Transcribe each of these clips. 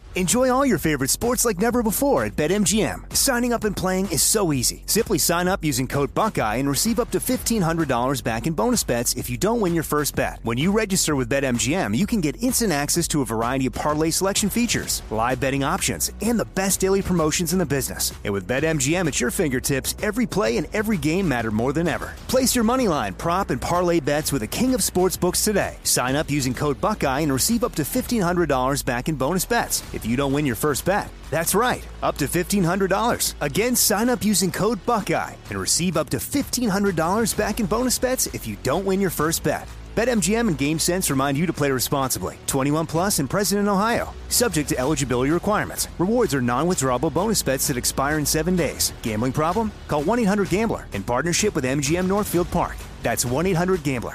Enjoy all your favorite sports like never before at BetMGM. Signing up and playing is so easy. Simply sign up using code Buckeye and receive up to $1,500 back in bonus bets if you don't win your first bet. When you register with BetMGM, you can get instant access to a variety of parlay selection features, live betting options, and the best daily promotions in the business. And with BetMGM at your fingertips, every play and every game matter more than ever. Place your moneyline, prop, and parlay bets with the king of sportsbooks today. Sign up using code Buckeye and receive up to $1,500 back in bonus bets if you don't win your first bet. That's right, up to $1,500. Again, sign up using code Buckeye and receive up to $1,500 back in bonus bets if you don't win your first bet. BetMGM and GameSense remind you to play responsibly. 21 plus and present in Ohio. Subject to eligibility requirements. Rewards are non-withdrawable bonus bets that expire in 7 days. Gambling problem? Call 1-800-GAMBLER in partnership with MGM Northfield Park. That's 1-800-GAMBLER.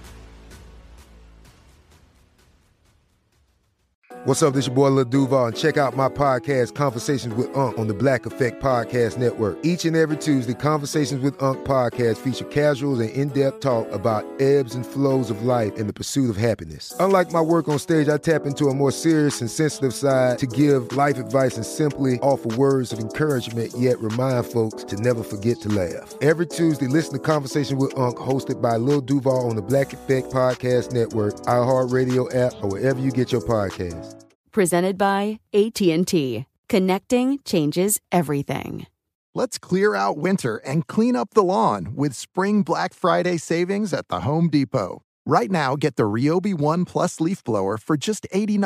What's up, this your boy Lil Duval, and check out my podcast, Conversations with Unc, on the Black Effect Podcast Network. Each and every Tuesday, Conversations with Unc podcast feature casuals and in-depth talk about ebbs and flows of life and the pursuit of happiness. Unlike my work on stage, I tap into a more serious and sensitive side to give life advice and simply offer words of encouragement, yet remind folks to never forget to laugh. Every Tuesday, listen to Conversation with Unc, hosted by Lil Duval on the Black Effect Podcast Network, iHeartRadio app, or wherever you get your podcasts. Presented by AT&T. Connecting changes everything. Let's clear out winter and clean up the lawn with Spring Black Friday savings at the Home Depot. Right now, get the Ryobi One Plus leaf blower for just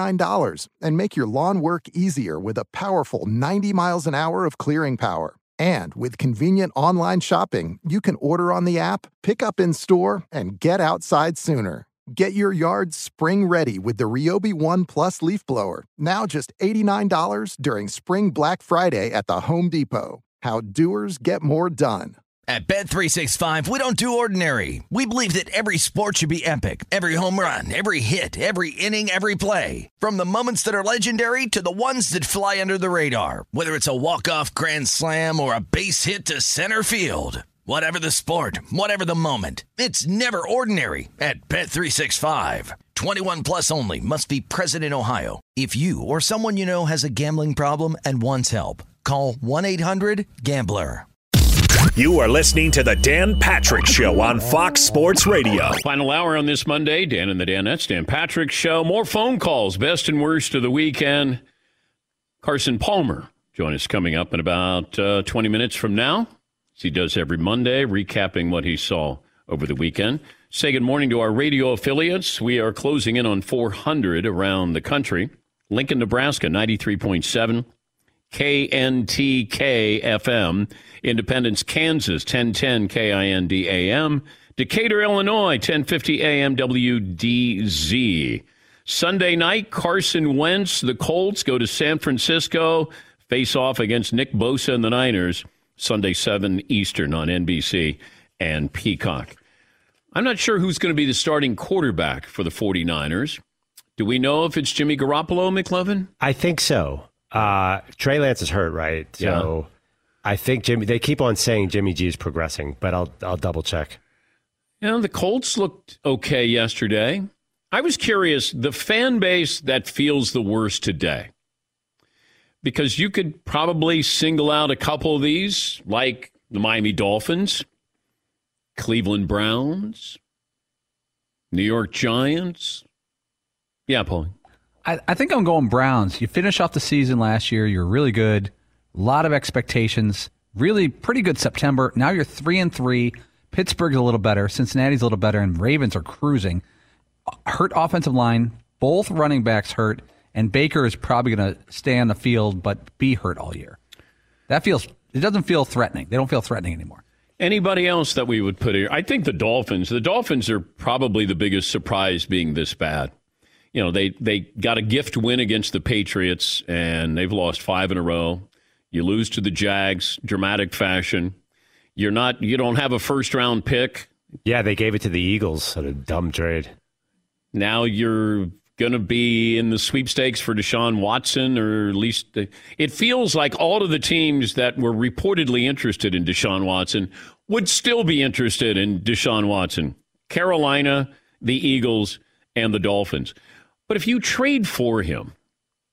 $89 and make your lawn work easier with a powerful 90 miles an hour of clearing power. And with convenient online shopping, you can order on the app, pick up in store, and get outside sooner. Get your yard spring ready with the Ryobi One Plus leaf blower. Now just $89 during Spring Black Friday at the Home Depot. How doers get more done. At Bet365, we don't do ordinary. We believe that every sport should be epic. Every home run, every hit, every inning, every play. From the moments that are legendary to the ones that fly under the radar. Whether it's a walk-off grand slam or a base hit to center field. Whatever the sport, whatever the moment, it's never ordinary at Bet365. 21 plus only. Must be present in Ohio. If you or someone you know has a gambling problem and wants help, call 1-800-GAMBLER. You are listening to the Dan Patrick Show on Fox Sports Radio. Final hour on this Monday. Dan and the Danettes, Dan Patrick Show. More phone calls, best and worst of the weekend. Carson Palmer join us coming up in about 20 minutes from now. He does every Monday, recapping what he saw over the weekend. Say good morning to our radio affiliates. We are closing in on 400 around the country. Lincoln, Nebraska, 93.7. KNTK-FM. Independence, Kansas, 1010 KIND-AM. Decatur, Illinois, 1050 AM WDZ. Sunday night, Carson Wentz, the Colts go to San Francisco, face off against Nick Bosa and the Niners. Sunday, 7 Eastern on NBC and Peacock. I'm not sure who's going to be the starting quarterback for the 49ers. Do we know if it's Jimmy Garoppolo, McLovin? I think so. Trey Lance is hurt, right? So yeah. I think they keep on saying Jimmy G is progressing, but I'll double check. You know, the Colts looked okay yesterday. I was curious, the fan base that feels the worst today. Because you could probably single out a couple of these, like the Miami Dolphins, Cleveland Browns, New York Giants. Yeah, Paul. I think I'm going Browns. You finish off the season last year. You're really good. A lot of expectations. Really pretty good September. Now you're 3-3. Pittsburgh's a little better. Cincinnati's a little better. And Ravens are cruising. Hurt offensive line. Both running backs hurt. And Baker is probably going to stay on the field but be hurt all year. It doesn't feel threatening. They don't feel threatening anymore. Anybody else that we would put here? I think the Dolphins. The Dolphins are probably the biggest surprise being this bad. You know, they got a gift win against the Patriots, and they've lost 5 in a row. You lose to the Jags, dramatic fashion. You don't have a first-round pick. Yeah, they gave it to the Eagles at a dumb trade. Now you're going to be in the sweepstakes for Deshaun Watson, or at least it feels like all of the teams that were reportedly interested in Deshaun Watson would still be interested in Deshaun Watson. Carolina, the Eagles, and the Dolphins. But if you trade for him,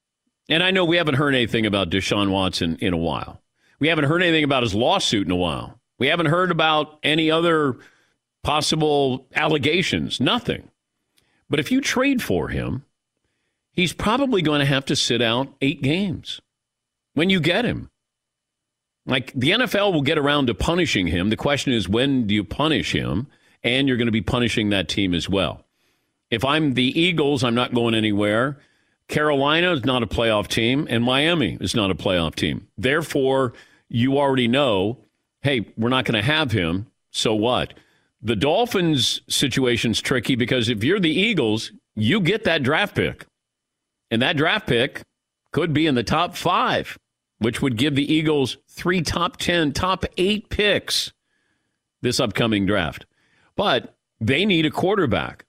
And I know we haven't heard anything about Deshaun Watson in a while. We haven't heard anything about his lawsuit in a while. We haven't heard about any other possible allegations. Nothing. But if you trade for him, he's probably going to have to sit out 8 games when you get him. Like, the NFL will get around to punishing him. The question is, when do you punish him? And you're going to be punishing that team as well. If I'm the Eagles, I'm not going anywhere. Carolina is not a playoff team, and Miami is not a playoff team. Therefore, you already know, hey, we're not going to have him, so what? The Dolphins situation's tricky because if you're the Eagles, you get that draft pick. And that draft pick could be in the top 5, which would give the Eagles 3 top 10, top 8 picks this upcoming draft. But they need a quarterback.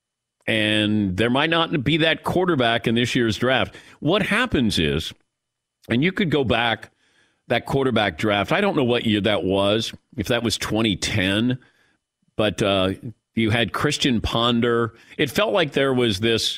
And there might not be that quarterback in this year's draft. What happens is, and you could go back, that quarterback draft, I don't know what year that was, if that was 2010, but you had Christian Ponder. It felt like there was this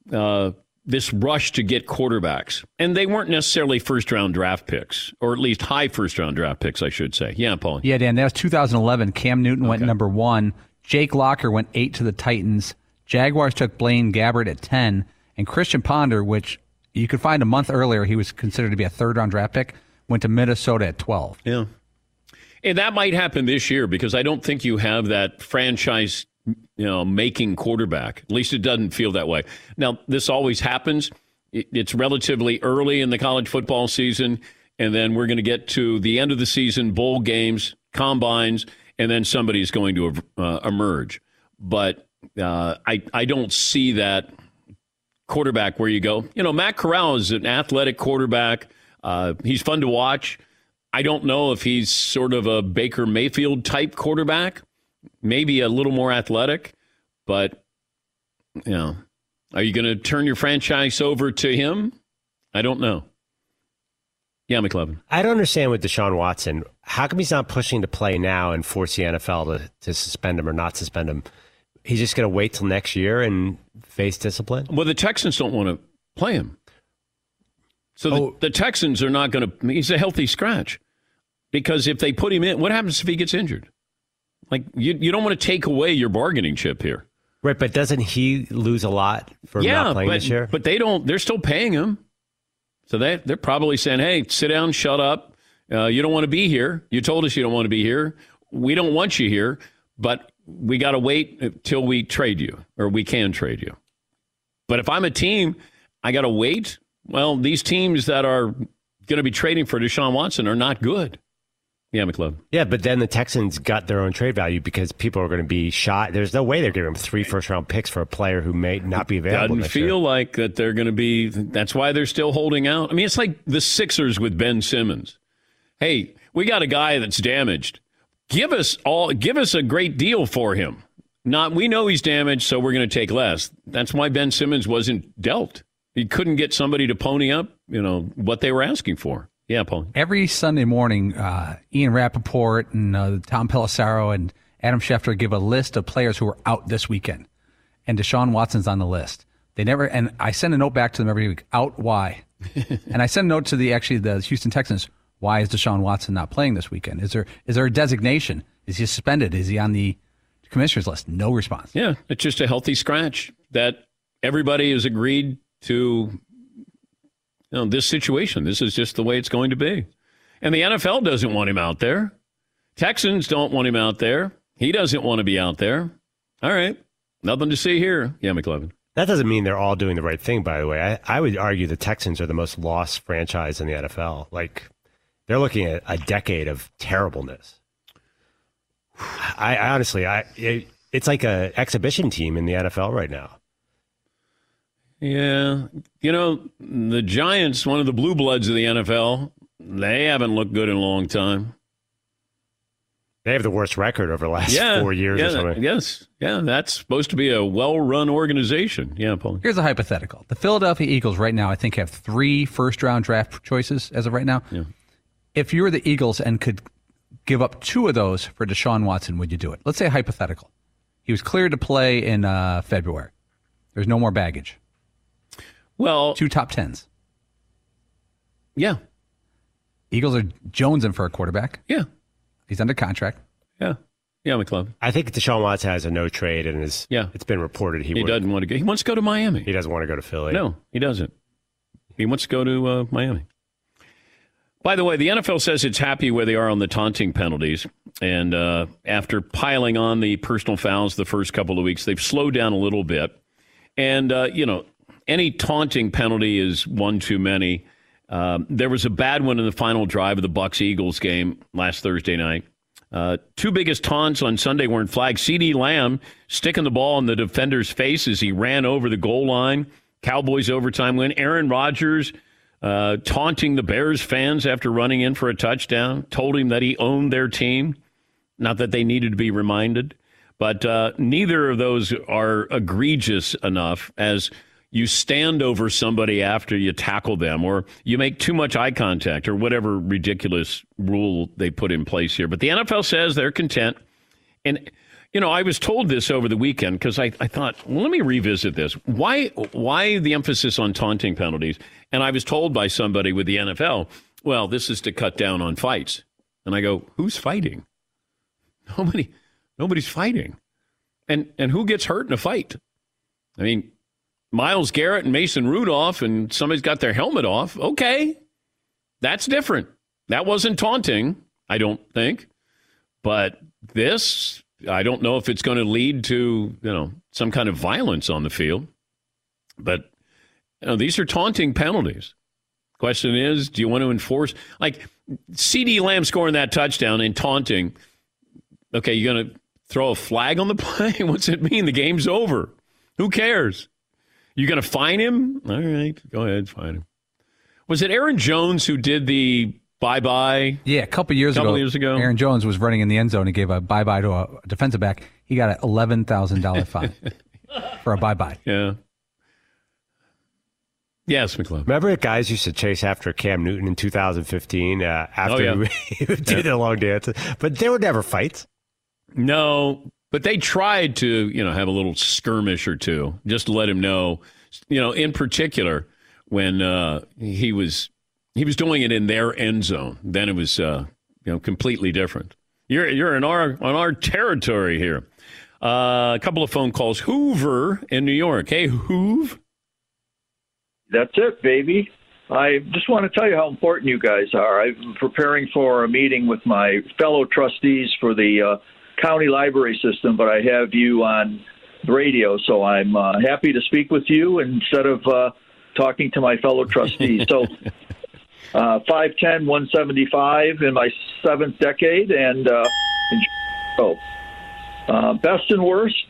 rush to get quarterbacks. And they weren't necessarily first-round draft picks, or at least high first-round draft picks, I should say. Yeah, Paul. Yeah, Dan, that was 2011. Cam Newton went number 1. Jake Locker went 8 to the Titans. Jaguars took Blaine Gabbert at 10, and Christian Ponder, which you could find a month earlier, he was considered to be a third-round draft pick, went to Minnesota at 12. Yeah. And that might happen this year because I don't think you have that franchise, making quarterback. At least it doesn't feel that way. Now, this always happens. It's relatively early in the college football season, and then we're going to get to the end of the season, bowl games, combines, and then somebody's going to emerge. But I don't see that quarterback where you go, Matt Corral is an athletic quarterback. He's fun to watch. I don't know if he's sort of a Baker Mayfield type quarterback, maybe a little more athletic, but, are you going to turn your franchise over to him? I don't know. Yeah, McLevin. I don't understand with Deshaun Watson. How come he's not pushing to play now and force the NFL to suspend him or not suspend him? He's just going to wait till next year and face discipline? Well, the Texans don't want to play him. So the Texans are not going to – he's a healthy scratch. Because if they put him in, what happens if he gets injured? Like, you don't want to take away your bargaining chip here. Right, but doesn't he lose a lot for not playing this year? But they're still paying him. So they're probably saying, hey, sit down, shut up. You don't want to be here. You told us you don't want to be here. We don't want you here, but we got to wait till we trade you, or we can trade you. But if I'm a team, I got to wait. Well, these teams that are going to be trading for Deshaun Watson are not good. Yeah, McLeod. Yeah, but then the Texans got their own trade value because people are going to be shot. There's no way they're giving him 3 first-round picks for a player who may not be available. Doesn't feel like that they're going to be. That's why they're still holding out. I mean, it's like the Sixers with Ben Simmons. Hey, we got a guy that's damaged. Give us a great deal for him. We know he's damaged, so we're going to take less. That's why Ben Simmons wasn't dealt. He couldn't get somebody to pony up, what they were asking for. Yeah, Paul. Every Sunday morning, Ian Rappaport and Tom Pelissero and Adam Schefter give a list of players who are out this weekend, and Deshaun Watson's on the list. And I send a note back to them every week. Out, why? And I send a note to the Houston Texans. Why is Deshaun Watson not playing this weekend? Is there a designation? Is he suspended? Is he on the commissioner's list? No response. Yeah, it's just a healthy scratch that everybody has agreed to. This situation, this is just the way it's going to be. And the NFL doesn't want him out there. Texans don't want him out there. He doesn't want to be out there. All right. Nothing to see here. Yeah, McLevin. That doesn't mean they're all doing the right thing, by the way. I would argue the Texans are the most lost franchise in the NFL. Like, they're looking at a decade of terribleness. I honestly, it's like an exhibition team in the NFL right now. Yeah. The Giants, one of the blue bloods of the NFL, they haven't looked good in a long time. They have the worst record over the last 4 years or something. Yes. Yeah, that's supposed to be a well-run organization. Yeah, Paul. Here's a hypothetical. The Philadelphia Eagles right now, I think, have 3 first-round draft choices as of right now. Yeah. If you were the Eagles and could give up 2 of those for Deshaun Watson, would you do it? Let's say hypothetical. He was cleared to play in February. There's no more baggage. Well, 2 top 10s. Yeah. Eagles are jonesing for a quarterback. Yeah. He's under contract. Yeah. Yeah, McClellan. I think Deshaun Watson has a no trade, and it's been reported he doesn't want to go. He wants to go to Miami. He doesn't want to go to Philly. No, he doesn't. He wants to go to Miami. By the way, the NFL says it's happy where they are on the taunting penalties. And after piling on the personal fouls the first couple of weeks, they've slowed down a little bit. And, any taunting penalty is one too many. There was a bad one in the final drive of the Bucs-Eagles game last Thursday night. Two biggest taunts on Sunday weren't flagged. CeeDee Lamb sticking the ball in the defender's face as he ran over the goal line. Cowboys overtime win. Aaron Rodgers taunting the Bears fans after running in for a touchdown. Told him that he owned their team. Not that they needed to be reminded. But neither of those are egregious enough as you stand over somebody after you tackle them or you make too much eye contact or whatever ridiculous rule they put in place here. But the NFL says they're content. And, I was told this over the weekend because I thought, well, let me revisit this. Why the emphasis on taunting penalties? And I was told by somebody with the NFL, well, this is to cut down on fights. And I go, who's fighting? Nobody's fighting. And who gets hurt in a fight? I mean, Myles Garrett and Mason Rudolph and somebody's got their helmet off. Okay, that's different. That wasn't taunting, I don't think. But this, I don't know if it's going to lead to, some kind of violence on the field. But, these are taunting penalties. Question is, do you want to enforce? Like, CeeDee Lamb scoring that touchdown and taunting. Okay, you're going to throw a flag on the play? What's it mean? The game's over. Who cares? You going to fine him? All right, go ahead, fine him. Was it Aaron Jones who did the bye-bye? Yeah, a couple years ago. Aaron Jones was running in the end zone and gave a bye-bye to a defensive back. He got an $11,000 fine for a bye-bye. Yeah. Yes, McClellan. Remember guys used to chase after Cam Newton in 2015 after he did a long dance? But there were never fights. No, but they tried to, have a little skirmish or two, just to let him know, in particular, when he was doing it in their end zone. Then it was, completely different. You're on our territory here. A couple of phone calls. Hoover in New York. Hey, Hoove. That's it, baby. I just want to tell you how important you guys are. I'm preparing for a meeting with my fellow trustees for the county library system, but I have you on the radio, so I'm happy to speak with you instead of talking to my fellow trustees. So 5'10", 175 in my seventh decade, and best and worst.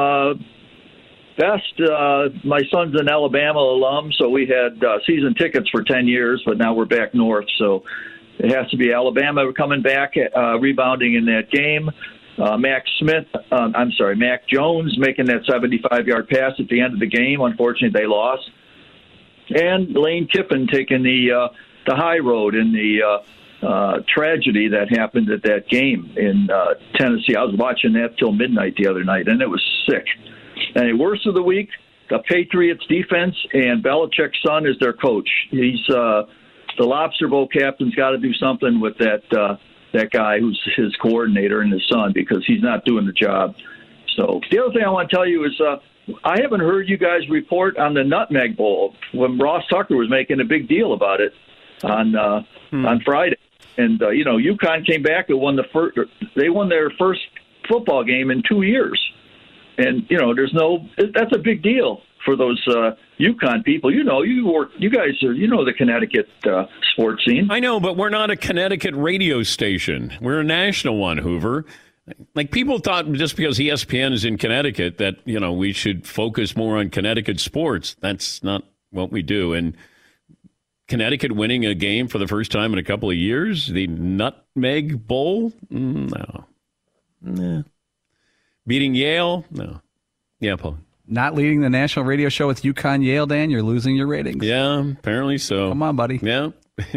Best, my son's an Alabama alum, so we had season tickets for 10 years, but now we're back north, so it has to be Alabama coming back, rebounding in that game. Mac Jones making that 75-yard pass at the end of the game. Unfortunately, they lost. And Lane Kiffin taking the high road in the tragedy that happened at that game in Tennessee. I was watching that till midnight the other night, and it was sick. And the worst of the week, the Patriots defense, and Belichick's son is their coach. He's the Lobster Bowl captain's got to do something with that guy who's his coordinator and his son, because he's not doing the job. So the other thing I want to tell you is I haven't heard you guys report on the Nutmeg Bowl when Ross Tucker was making a big deal about it on Friday. And UConn came back and won they won their first football game in 2 years. And, that's a big deal for those UConn people. You guys are, the Connecticut sports scene. I know, but we're not a Connecticut radio station. We're a national one, Hoover. Like, people thought just because ESPN is in Connecticut that, we should focus more on Connecticut sports. That's not what we do. And Connecticut winning a game for the first time in a couple of years, the Nutmeg Bowl? No. Nah. Beating Yale? No. Yeah, Paul. Not leading the national radio show with UConn Yale, Dan. You're losing your ratings. Yeah, apparently so. Come on, buddy. Yeah.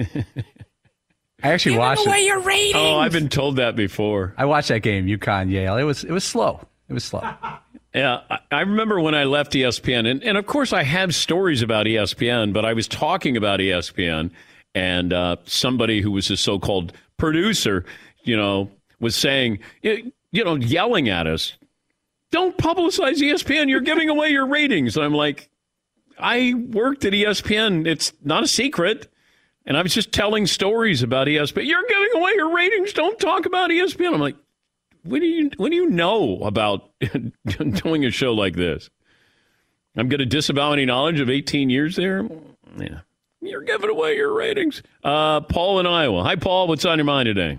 I actually watched away your ratings. Oh, I've been told that before. I watched that game, UConn Yale. It was slow. It was slow. Yeah, I remember when I left ESPN, and of course I have stories about ESPN, but I was talking about ESPN, And somebody who was a so-called producer, was saying, yelling at us, don't publicize ESPN. You're giving away your ratings. And I'm like, I worked at ESPN. It's not a secret. And I was just telling stories about ESPN. You're giving away your ratings. Don't talk about ESPN. I'm like, what do you know about doing a show like this? I'm going to disavow any knowledge of 18 years there? Yeah. You're giving away your ratings. Paul in Iowa. Hi, Paul. What's on your mind today?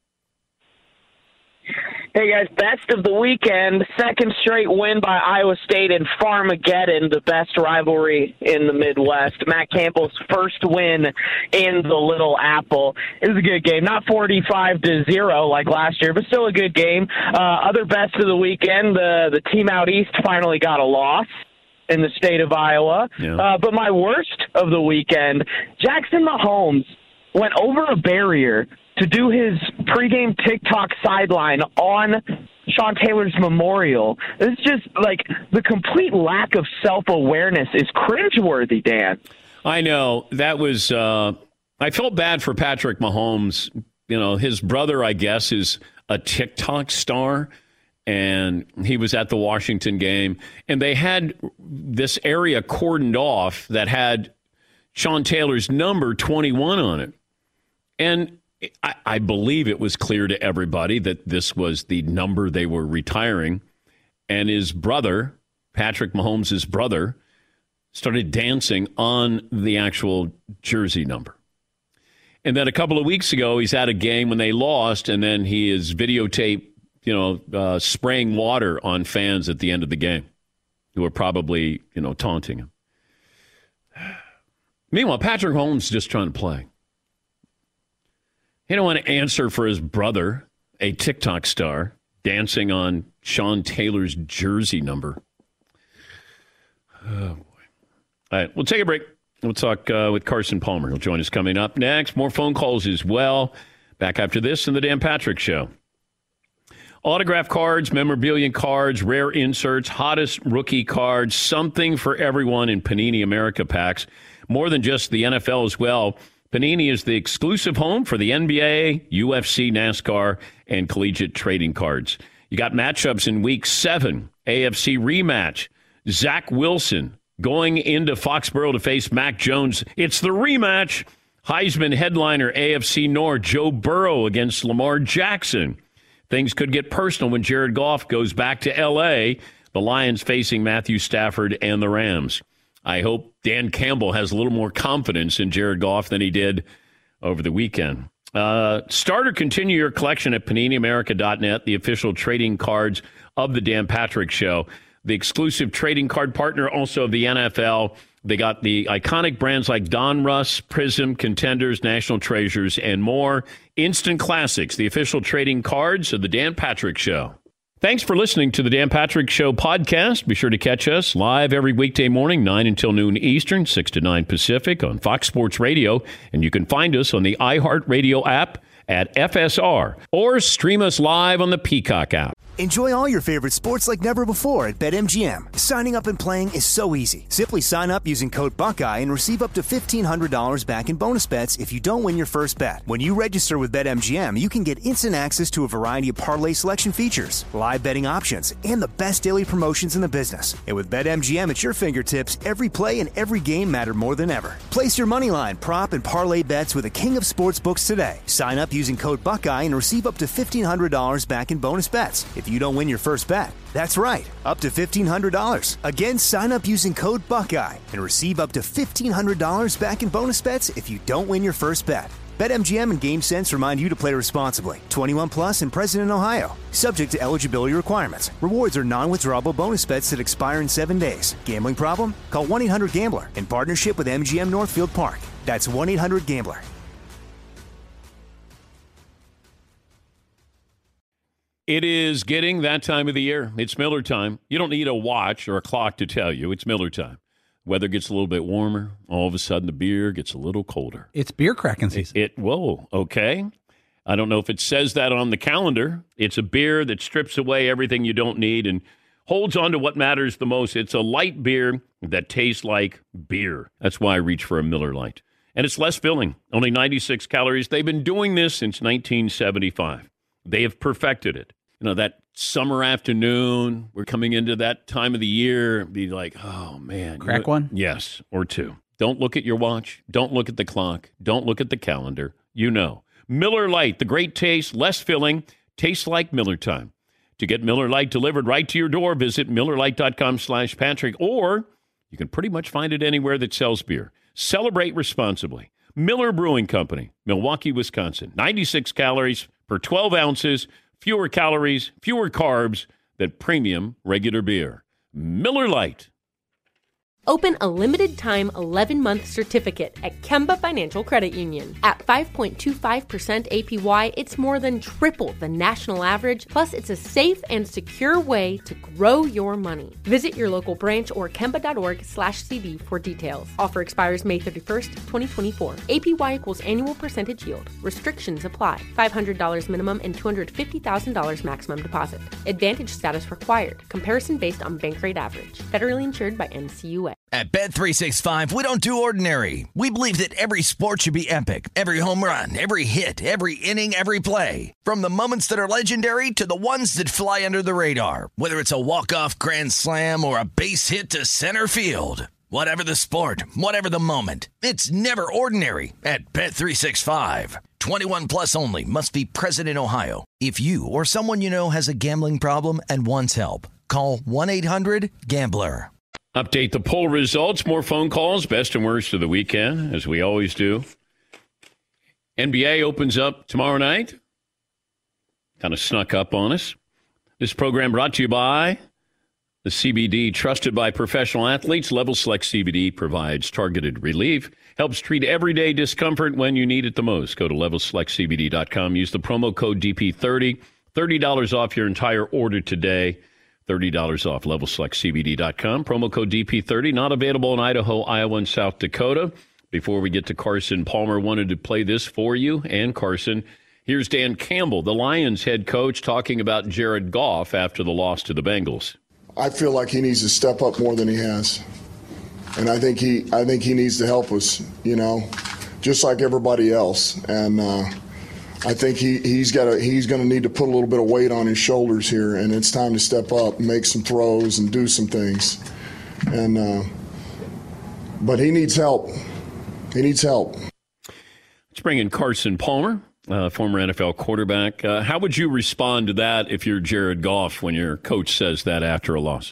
Hey, guys, best of the weekend. Second straight win by Iowa State in Farmageddon, the best rivalry in the Midwest. Matt Campbell's first win in the Little Apple. It was a good game. Not 45-0 like last year, but still a good game. Other best of the weekend, the team out east finally got a loss in the state of Iowa. Yeah. But my worst of the weekend, Jackson Mahomes went over a barrier to do his pregame TikTok sideline on Sean Taylor's memorial. It's just like the complete lack of self-awareness is cringeworthy, Dan. I know. That was I felt bad for Patrick Mahomes. His brother, I guess, is a TikTok star, and he was at the Washington game, and they had this area cordoned off that had Sean Taylor's number 21 on it. And I believe it was clear to everybody that this was the number they were retiring. And his brother, Patrick Mahomes' brother, started dancing on the actual jersey number. And then a couple of weeks ago, he's at a game when they lost, and then he is videotaped, spraying water on fans at the end of the game who are probably, taunting him. Meanwhile, Patrick Mahomes is just trying to play. He don't want to answer for his brother, a TikTok star, dancing on Sean Taylor's jersey number. Oh, boy. All right, we'll take a break. We'll talk with Carson Palmer. He'll join us coming up next. More phone calls as well. Back after this in the Dan Patrick Show. Autograph cards, memorabilia cards, rare inserts, hottest rookie cards, something for everyone in Panini America packs. More than just the NFL as well. Panini is the exclusive home for the NBA, UFC, NASCAR, and collegiate trading cards. You got matchups in Week 7, AFC rematch. Zach Wilson going into Foxborough to face Mac Jones. It's the rematch. Heisman headliner AFC North, Joe Burrow against Lamar Jackson. Things could get personal when Jared Goff goes back to L.A., the Lions facing Matthew Stafford and the Rams. I hope Dan Campbell has a little more confidence in Jared Goff than he did over the weekend. Start or continue your collection at PaniniAmerica.net, the official trading cards of the Dan Patrick Show. The exclusive trading card partner also of the NFL. They got the iconic brands like Donruss, Prism, Contenders, National Treasures, and more. Instant classics, the official trading cards of the Dan Patrick Show. Thanks for listening to the Dan Patrick Show podcast. Be sure to catch us live every weekday morning, 9 until noon Eastern, 6 to 9 Pacific on Fox Sports Radio. And you can find us on the iHeartRadio app at FSR or stream us live on the Peacock app. Enjoy all your favorite sports like never before at BetMGM. Signing up and playing is so easy. Simply sign up using code Buckeye and receive up to $1,500 back in bonus bets if you don't win your first bet. When you register with BetMGM, you can get instant access to a variety of parlay selection features, live betting options, and the best daily promotions in the business. And with BetMGM at your fingertips, every play and every game matter more than ever. Place your moneyline, prop, and parlay bets with the king of sportsbooks today. Sign up using code Buckeye and receive up to $1,500 back in bonus bets if you don't win your first bet. That's right, up to $1,500. Again, sign up using code Buckeye and receive up to $1,500 back in bonus bets if you don't win your first bet. BetMGM and GameSense remind you to play responsibly. 21 plus and present in Ohio. Subject to eligibility requirements. Rewards are non-withdrawable bonus bets that expire in 7 days. Gambling problem? Call 1-800-GAMBLER in partnership with MGM Northfield Park. That's 1-800-GAMBLER. It is getting that time of the year. It's Miller time. You don't need a watch or a clock to tell you. It's Miller time. Weather gets a little bit warmer. All of a sudden, the beer gets a little colder. It's beer cracking season. Whoa, okay. I don't know if it says that on the calendar. It's a beer that strips away everything you don't need and holds on to what matters the most. It's a light beer that tastes like beer. That's why I reach for a Miller Lite. And it's less filling, only 96 calories. They've been doing this since 1975. They have perfected it. You know, that summer afternoon, we're coming into that time of the year, be like, oh, man. Crack one? Yes, or two. Don't look at your watch. Don't look at the clock. Don't look at the calendar. You know. Miller Lite, the great taste, less filling, tastes like Miller time. To get Miller Lite delivered right to your door, visit MillerLite.com/Patrick, or you can pretty much find it anywhere that sells beer. Celebrate responsibly. Miller Brewing Company, Milwaukee, Wisconsin. 96 calories per 12 ounces, fewer calories, fewer carbs than premium regular beer. Miller Lite. Open a limited-time 11-month certificate at Kemba Financial Credit Union. At 5.25% APY, it's more than triple the national average, plus it's a safe and secure way to grow your money. Visit your local branch or kemba.org/CD for details. Offer expires May 31st, 2024. APY equals annual percentage yield. Restrictions apply. $500 minimum and $250,000 maximum deposit. Advantage status required. Comparison based on bank rate average. Federally insured by NCUA. At Bet365, we don't do ordinary. We believe that every sport should be epic. Every home run, every hit, every inning, every play. From the moments that are legendary to the ones that fly under the radar. Whether it's a walk-off grand slam or a base hit to center field. Whatever the sport, whatever the moment. It's never ordinary at Bet365. 21 plus only. Must be present in Ohio. If you or someone you know has a gambling problem and wants help, call 1-800-GAMBLER. Update the poll results. More phone calls, best and worst of the weekend, as we always do. NBA opens up tomorrow night. Kind of snuck up on us. This program brought to you by the CBD, trusted by professional athletes. Level Select CBD provides targeted relief, helps treat everyday discomfort when you need it the most. Go to levelselectcbd.com. Use the promo code DP30. $30 off your entire order today. $30 off, levelselectcbd.com. Promo code DP30, not available in Idaho, Iowa, and South Dakota. Before we get to Carson Palmer, wanted to play this for you and Carson. Here's Dan Campbell, the Lions head coach, talking about Jared Goff after the loss to the Bengals. I feel like he needs to step up more than he has. And I think he needs to help us, you know, just like everybody else. And I think he's going to need to put a little bit of weight on his shoulders here, and it's time to step up, make some throws, and do some things. And but he needs help. He needs help. Let's bring in Carson Palmer, former NFL quarterback. How would you respond to that if you're Jared Goff when your coach says that after a loss?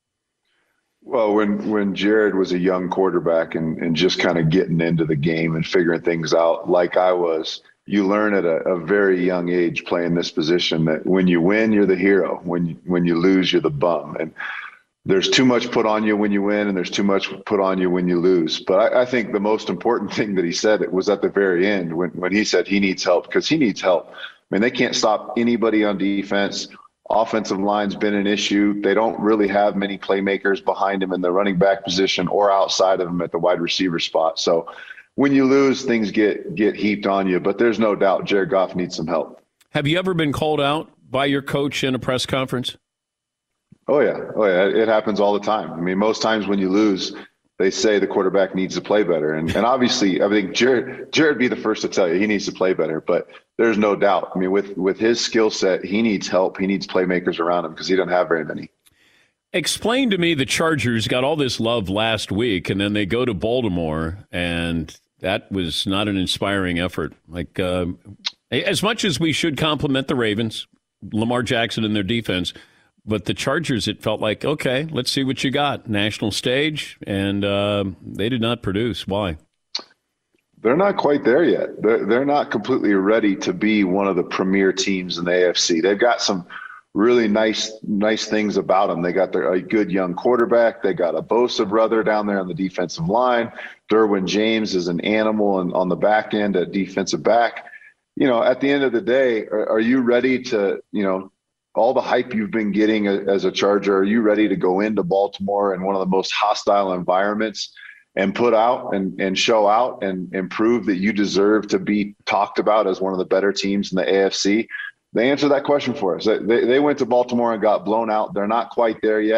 Well, when Jared was a young quarterback and just kind of getting into the game and figuring things out like I was, you learn at a very young age playing this position that when you win, you're the hero. When you lose, you're the bum. And there's too much put on you when you win, and there's too much put on you when you lose. But I think the most important thing that he said, it was at the very end when he said he needs help, because he needs help. I mean, they can't stop anybody on defense. Offensive line's been an issue. They don't really have many playmakers behind him in the running back position or outside of him at the wide receiver spot. So when you lose, things get heaped on you. But there's no doubt Jared Goff needs some help. Have you ever been called out by your coach in a press conference? Oh, yeah. It happens all the time. I mean, most times when you lose, they say the quarterback needs to play better. And obviously, I think Jared be the first to tell you he needs to play better. But there's no doubt. I mean, with his skill set, he needs help. He needs playmakers around him because he doesn't have very many. Explain to me, the Chargers got all this love last week, and then they go to Baltimore, and that was not an inspiring effort. Like, as much as we should compliment the Ravens, Lamar Jackson and their defense, but the Chargers, it felt like, okay, let's see what you got. National stage, and they did not produce. Why? They're not quite there yet. They're not completely ready to be one of the premier teams in the AFC. They've got some really nice things about them. They got a good young quarterback. They got a Bosa brother down there on the defensive line. Derwin James is an animal on the back end at defensive back. You know, at the end of the day, are you ready to, you know, all the hype you've been getting as a Charger, are you ready to go into Baltimore in one of the most hostile environments and put out and show out and prove that you deserve to be talked about as one of the better teams in the AFC? They answered that question for us. They went to Baltimore and got blown out. They're not quite there yet.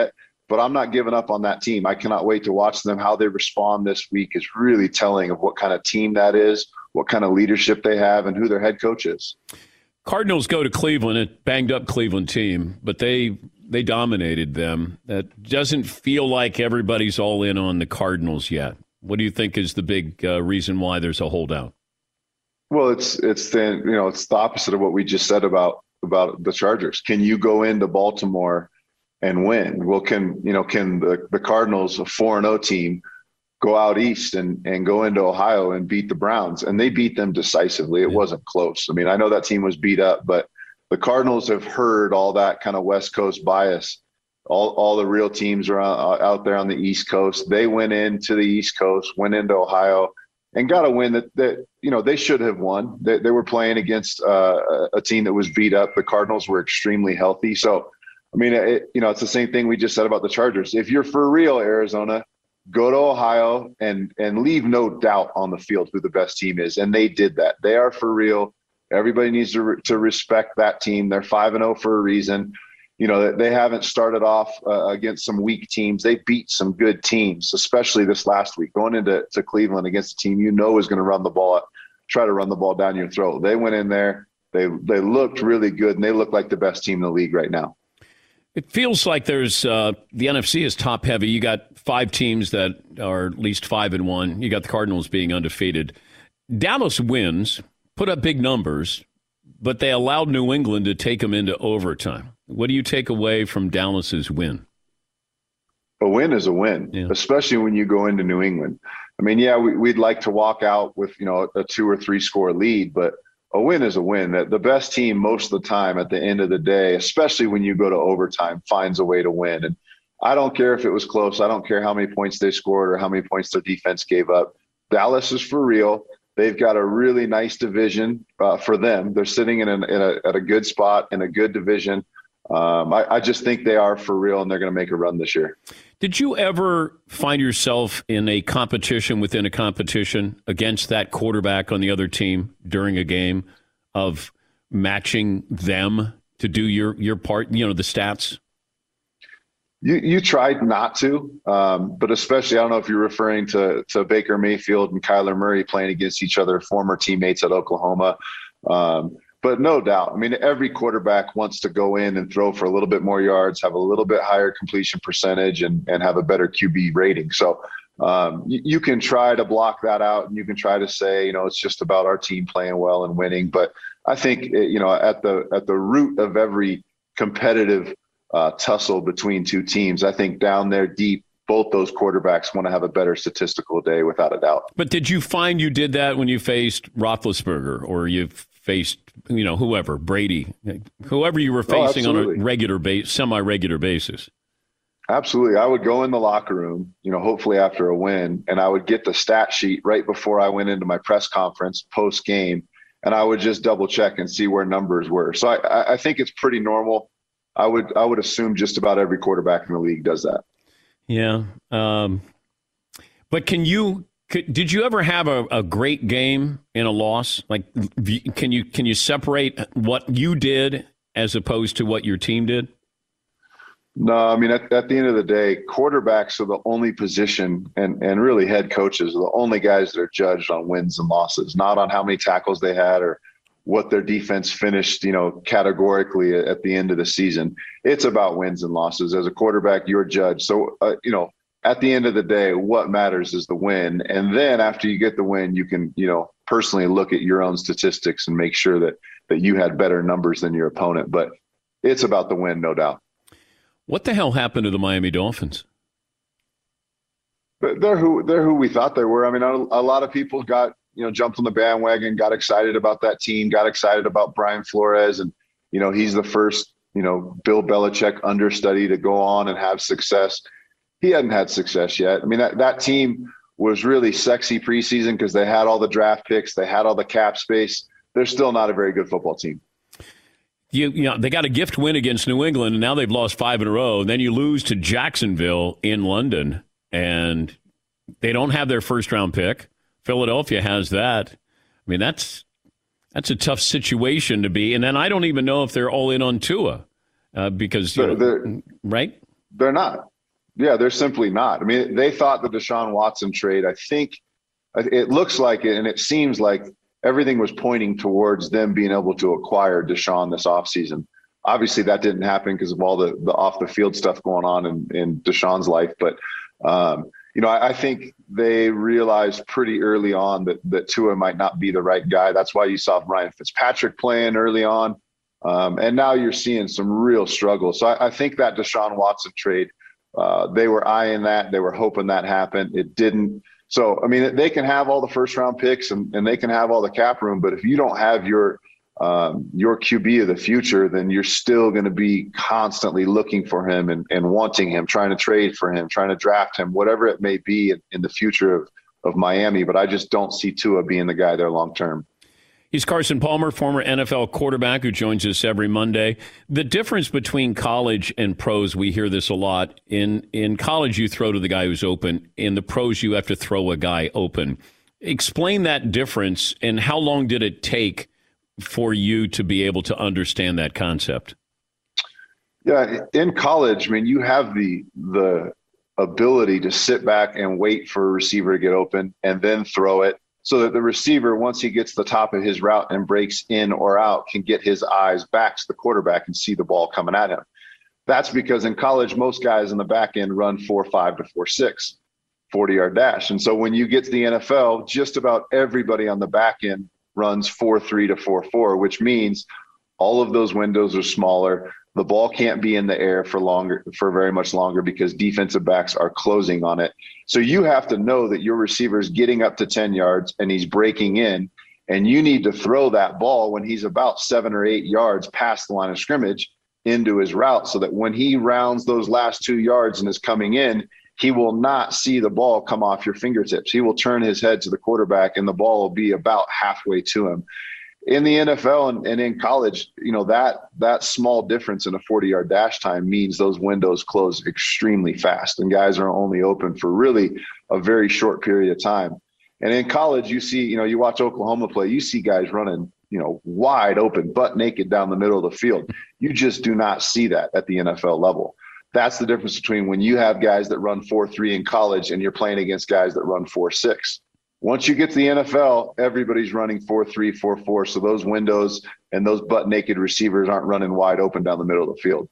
but I'm not giving up on that team. I cannot wait to watch them. How they respond this week is really telling of what kind of team that is, what kind of leadership they have, and who their head coach is. Cardinals go to Cleveland, a banged-up Cleveland team, but they dominated them. That doesn't feel like everybody's all in on the Cardinals yet. What do you think is the big reason why there's a holdout? Well, it's the opposite of what we just said about the Chargers. Can you go into Baltimore and win? Well, can the Cardinals, a 4-0 team, go out east and go into Ohio and beat the Browns? And they beat them decisively. It wasn't close. I mean, I know that team was beat up, but the Cardinals have heard all that kind of West Coast bias. All the real teams are out there on the East Coast. They went into the East Coast, went into Ohio, and got a win that they should have won. They were playing against a team that was beat up. The Cardinals were extremely healthy. So, I mean, it's the same thing we just said about the Chargers. If you're for real, Arizona, go to Ohio and leave no doubt on the field who the best team is. And they did that. They are for real. Everybody needs to respect that team. They're 5-0 for a reason. They haven't started off against some weak teams. They beat some good teams, especially this last week, going into Cleveland against a team is going to try to run the ball down your throat. They went in there. They looked really good, and they look like the best team in the league right now. It feels like there's the NFC is top heavy. You got 5 teams that are at least 5-1. You got the Cardinals being undefeated. Dallas wins, put up big numbers, but they allowed New England to take them into overtime. What do you take away from Dallas's win? A win is a win, especially when you go into New England. I mean, we'd like to walk out with, a 2 or 3 score lead, but a win is a win. The best team most of the time at the end of the day, especially when you go to overtime, finds a way to win. And I don't care if it was close. I don't care how many points they scored or how many points their defense gave up. Dallas is for real. They've got a really nice division for them. They're sitting at a good spot in a good division. I just think they are for real, and they're going to make a run this year. Did you ever find yourself in a competition within a competition against that quarterback on the other team during a game of matching them to do your part, the stats? You tried not to, but especially, I don't know if you're referring to Baker Mayfield and Kyler Murray playing against each other, former teammates at Oklahoma. But no doubt, I mean, every quarterback wants to go in and throw for a little bit more yards, have a little bit higher completion percentage, and have a better QB rating. So you can try to block that out, and you can try to say, it's just about our team playing well and winning. But I think, at the root of every competitive tussle between two teams, I think down there deep, both those quarterbacks want to have a better statistical day, without a doubt. But did you find you did that when you faced Roethlisberger, or you faced, whoever, Brady, whoever you were facing on a regular semi-regular basis? Absolutely. I would go in the locker room, hopefully after a win, and I would get the stat sheet right before I went into my press conference post game, and I would just double check and see where numbers were. So I think it's pretty normal. I would assume just about every quarterback in the league does that. Yeah. But did you ever have a great game in a loss? Like, can you separate what you did as opposed to what your team did? No, I mean, at the end of the day, quarterbacks are the only position, and really head coaches are the only guys that are judged on wins and losses, not on how many tackles they had or what their defense finished, categorically at the end of the season. It's about wins and losses. As a quarterback, you're judged. So, at the end of the day, what matters is the win. And then after you get the win, you can, personally look at your own statistics and make sure that you had better numbers than your opponent. But it's about the win, no doubt. What the hell happened to the Miami Dolphins? They're who we thought they were. I mean, a lot of people got, jumped on the bandwagon, got excited about that team, got excited about Brian Flores. And, he's the first, Bill Belichick understudy to go on and have success. He hadn't had success yet. I mean, that team was really sexy preseason because they had all the draft picks. They had all the cap space. They're still not a very good football team. They got a gift win against New England, and now they've lost 5 in a row. And then you lose to Jacksonville in London, and they don't have their first-round pick. Philadelphia has that. I mean, that's a tough situation to be. And then I don't even know if they're all in on Tua because, right? They're not. Yeah, they're simply not. I mean, they thought the Deshaun Watson trade, I think it looks like it, and it seems like everything was pointing towards them being able to acquire Deshaun this offseason. Obviously, that didn't happen because of all the off the field stuff going on in Deshaun's life. But, I think they realized pretty early on that Tua might not be the right guy. That's why you saw Ryan Fitzpatrick playing early on. And now you're seeing some real struggles. So I think that Deshaun Watson trade, they were eyeing that. They were hoping that happened. It didn't. So, I mean, they can have all the first round picks and they can have all the cap room. But if you don't have your QB of the future, then you're still going to be constantly looking for him and wanting him, trying to trade for him, trying to draft him, whatever it may be in the future of Miami. But I just don't see Tua being the guy there long term. He's Carson Palmer, former NFL quarterback who joins us every Monday. The difference between college and pros, we hear this a lot. In college, you throw to the guy who's open. In the pros, you have to throw a guy open. Explain that difference, and how long did it take for you to be able to understand that concept? Yeah, in college, I mean, you have the ability to sit back and wait for a receiver to get open and then throw it, so that the receiver, once he gets the top of his route and breaks in or out, can get his eyes back to the quarterback and see the ball coming at him. That's because in college, most guys in the back end run 4.5 to 4.6, 40-yard dash. And so when you get to the NFL, just about everybody on the back end runs 4.3 to 4.4, which means all of those windows are smaller. The ball can't be in the air for very much longer because defensive backs are closing on it. So you have to know that your receiver is getting up to 10 yards and he's breaking in, and you need to throw that ball when he's about 7 or 8 yards past the line of scrimmage into his route, so that when he rounds those last 2 yards and is coming in, he will not see the ball come off your fingertips. He will turn his head to the quarterback and the ball will be about halfway to him. In the NFL and in college, that small difference in a 40-yard dash time means those windows close extremely fast, and guys are only open for really a very short period of time. And in college, you see, you watch Oklahoma play, you see guys running, wide open, butt naked down the middle of the field. You just do not see that at the NFL level. That's the difference between when you have guys that run 4.3 in college and you're playing against guys that run 4.6. Once you get to the NFL, everybody's running 4.3, 4.4. So those windows and those butt naked receivers aren't running wide open down the middle of the field.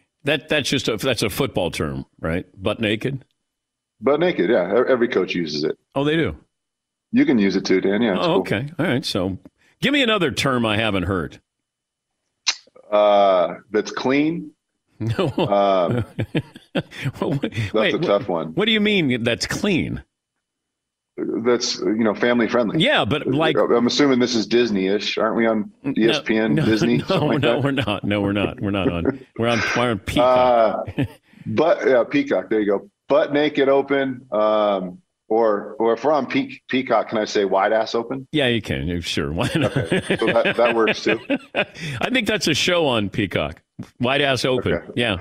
That's a football term, right? Butt naked? Butt naked, yeah. Every coach uses it. Oh, they do? You can use it too, Dan. Yeah. Oh, okay. All right. So give me another term I haven't heard. That's clean. No. That's a tough one. What do you mean that's clean? That's, family friendly. Yeah, but I'm assuming this is Disney-ish. Aren't we on ESPN, Disney? We're not. No, we're not. We're on Peacock. Peacock. There you go. Butt naked open. Or if we're on Peacock, can I say wide ass open? Yeah, you can. Sure. Why not? Okay. So that works too. I think that's a show on Peacock. Wide ass open. Okay. Yeah.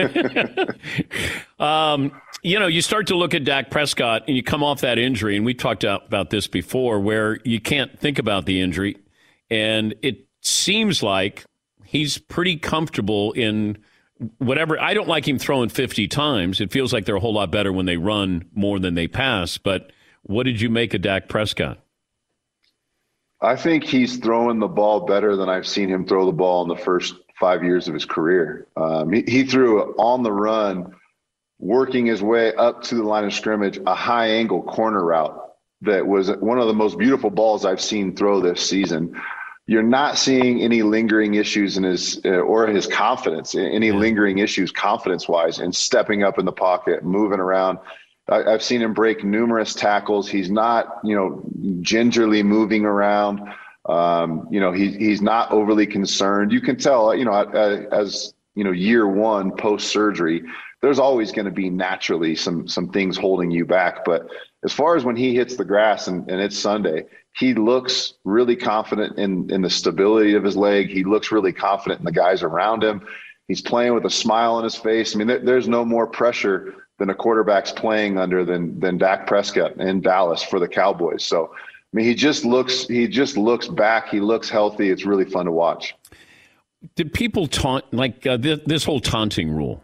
You start to look at Dak Prescott and you come off that injury, and we talked about this before, where you can't think about the injury. And it seems like he's pretty comfortable in whatever. I don't like him throwing 50 times. It feels like they're a whole lot better when they run more than they pass. But what did you make of Dak Prescott? I think he's throwing the ball better than I've seen him throw the ball in the first 5 years of his career. He threw on the run, working his way up to the line of scrimmage, a high angle corner route that was one of the most beautiful balls I've seen throw this season. You're not seeing any lingering issues in his confidence, any lingering issues confidence-wise, and stepping up in the pocket, moving around. I've seen him break numerous tackles. He's not, gingerly moving around. He's not overly concerned. You can tell, as year one post-surgery, there's always going to be naturally some things holding you back. But as far as when he hits the grass and it's Sunday, he looks really confident in the stability of his leg. He looks really confident in the guys around him. He's playing with a smile on his face. I mean, there's no more pressure than a quarterback's playing under than Dak Prescott in Dallas for the Cowboys. So, I mean, he just looks back. He looks healthy. It's really fun to watch. Did people taunt, this whole taunting rule?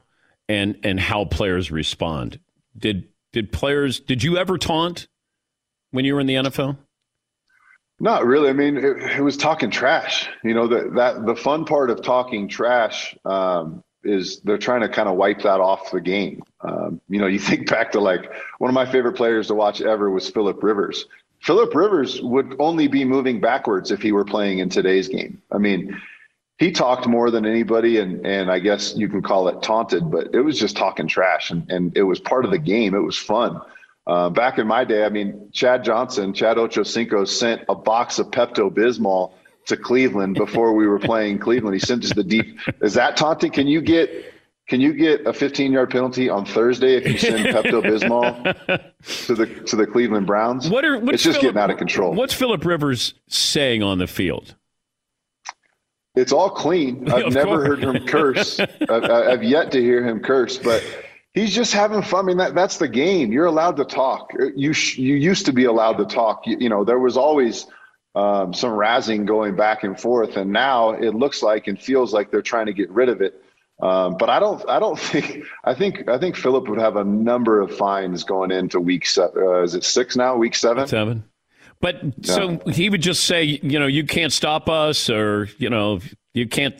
and how players respond. Did you ever taunt when you were in the NFL? Not really. I mean, it was talking trash. The fun part of talking trash is they're trying to kind of wipe that off the game. You think back to one of my favorite players to watch ever was Phillip Rivers. Phillip Rivers would only be moving backwards if he were playing in today's game. I mean, he talked more than anybody, and I guess you can call it taunted, but it was just talking trash, and it was part of the game. It was fun. Back in my day, I mean, Chad Ochocinco sent a box of Pepto-Bismol to Cleveland before we were playing Cleveland. He sent us the deep. Is that taunting? Can you get a 15-yard penalty on Thursday if you send Pepto-Bismol to the Cleveland Browns? It's just getting out of control. What's Phillip Rivers saying on the field? It's all clean. I've never heard him curse. I've yet to hear him curse, but he's just having fun. I mean, that's the game. You're allowed to talk. You used to be allowed to talk. There was always some razzing going back and forth, and now it looks like and feels like they're trying to get rid of it. But I think Phillip would have a number of fines going into week 7. Is it 6 now? Week 7? 7. But so he would just say, you can't stop us, or, you can't,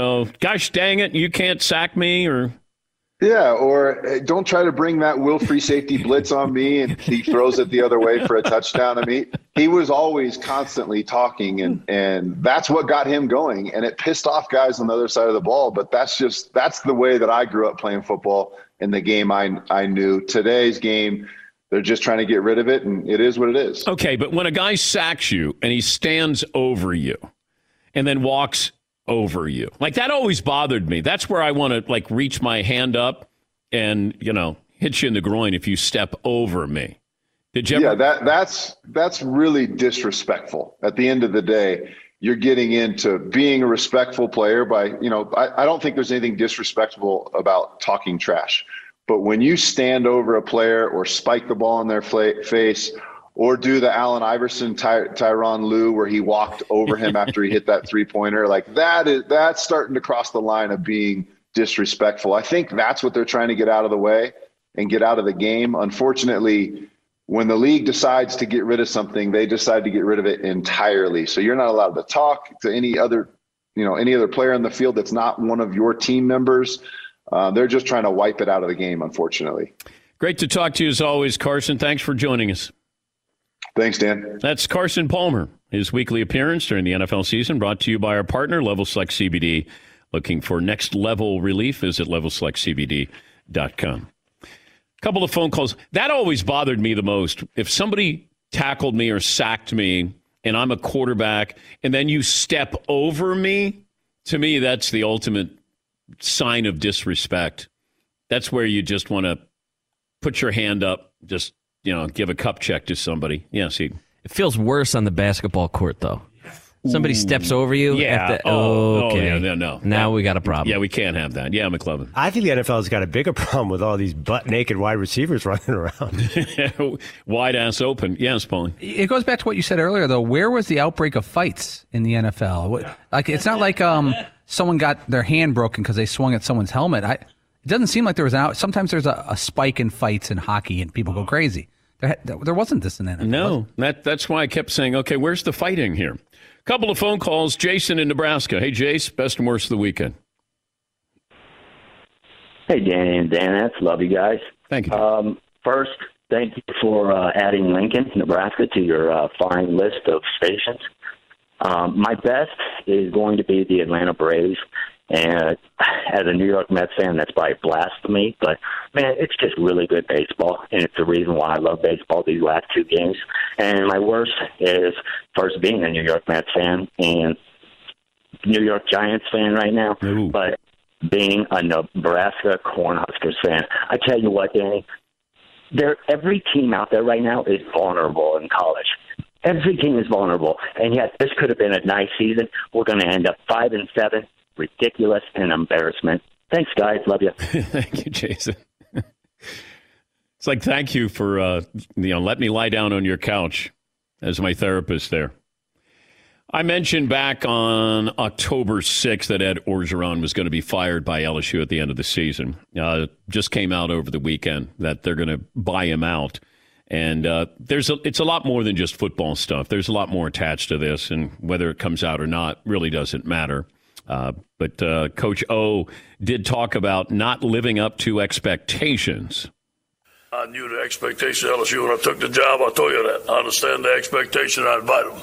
gosh dang it, you can't sack me, or. Yeah, or hey, don't try to bring that will free safety blitz on me, and he throws it the other way for a touchdown. I mean, he was always constantly talking, and that's what got him going, and it pissed off guys on the other side of the ball. But that's the way that I grew up playing football in the game I knew. Today's game, they're just trying to get rid of it, and it is what it is. Okay, but when a guy sacks you and he stands over you and then walks over you, that always bothered me. That's where I want to reach my hand up and hit you in the groin if you step over me. Did you ever? Yeah, that's really disrespectful. At the end of the day, you're getting into being a respectful player by I don't think there's anything disrespectful about talking trash. But when you stand over a player or spike the ball in their face or do the Allen Iverson, Tyronn Lue, where he walked over him after he hit that three-pointer, that's starting to cross the line of being disrespectful. I think that's what they're trying to get out of the way and get out of the game. Unfortunately, when the league decides to get rid of something, they decide to get rid of it entirely. So you're not allowed to talk to any other player in the field that's not one of your team members. They're just trying to wipe it out of the game, unfortunately. Great to talk to you as always, Carson. Thanks for joining us. Thanks, Dan. That's Carson Palmer. His weekly appearance during the NFL season brought to you by our partner, Level Select CBD. Looking for next level relief, visit levelselectcbd.com. A couple of phone calls. That always bothered me the most. If somebody tackled me or sacked me and I'm a quarterback and then you step over me, to me, that's the ultimate sign of disrespect. That's where you just want to put your hand up, just, give a cup check to somebody. Yeah, see. It feels worse on the basketball court, though. Somebody steps over you. Yeah. Okay. No. Now we got a problem. Yeah, we can't have that. Yeah, McLovin. I think the NFL's got a bigger problem with all these butt-naked wide receivers running around. Wide ass open. Yes, Paulie. It goes back to what you said earlier, though. Where was the outbreak of fights in the NFL? It's not like someone got their hand broken because they swung at someone's helmet. It doesn't seem like there was sometimes there's a spike in fights in hockey and people go crazy. There wasn't this in NFL. No, that's why I kept saying, okay, where's the fighting here? Couple of phone calls. Jason in Nebraska. Hey, Jace, best and worst of the weekend. Hey, Danny and Dan. Love you guys. Thank you. First, thank you for adding Lincoln, Nebraska, to your fine list of stations. My best is going to be the Atlanta Braves. And as a New York Mets fan, that's probably blasphemy. But, man, it's just really good baseball. And it's the reason why I love baseball these last 2 games. And my worst is, first, being a New York Mets fan and New York Giants fan right now. Ooh. But being a Nebraska Cornhuskers fan. I tell you what, Danny, every team out there right now is vulnerable in college. Every team is vulnerable. And yet this could have been a nice season. We're going to end up 5-7. Ridiculous and embarrassment. Thanks, guys. Love you. Thank you, Jason. It's like, thank you for, let me lie down on your couch as my therapist there. I mentioned back on October 6th that Ed Orgeron was going to be fired by LSU at the end of the season. Just came out over the weekend that they're going to buy him out. And it's a lot more than just football stuff. There's a lot more attached to this, and whether it comes out or not really doesn't matter. But Coach O did talk about not living up to expectations. I knew the expectation of LSU when I took the job. I told you that. I understand the expectation. I invite them.